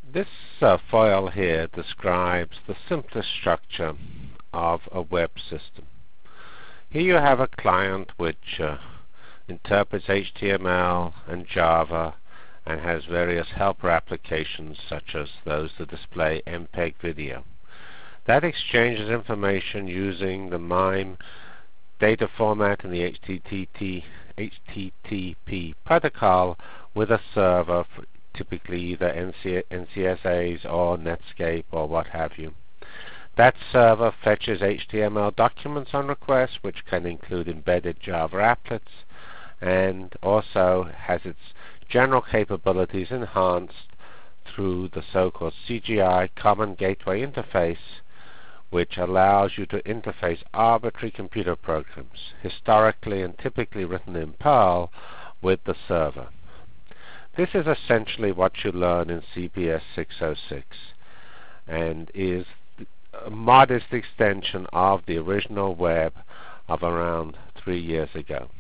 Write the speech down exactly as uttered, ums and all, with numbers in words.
This uh, file here describes the simplest structure of a web system. Here you have a client which uh, interprets H T M L and Java and has various helper applications such as those to display M P E G video. That exchanges information using the MIME data format in the H T T P protocol with a server, for typically either N C S As or Netscape or what have you. That server fetches H T M L documents on request, which can include embedded Java applets, and also has its general capabilities enhanced through the so-called C G I Common Gateway Interface, which allows you to interface arbitrary computer programs, historically and typically written in Perl, with the server. This is essentially what you learn in C P S six oh six and is a modest extension of the original web of around three years ago.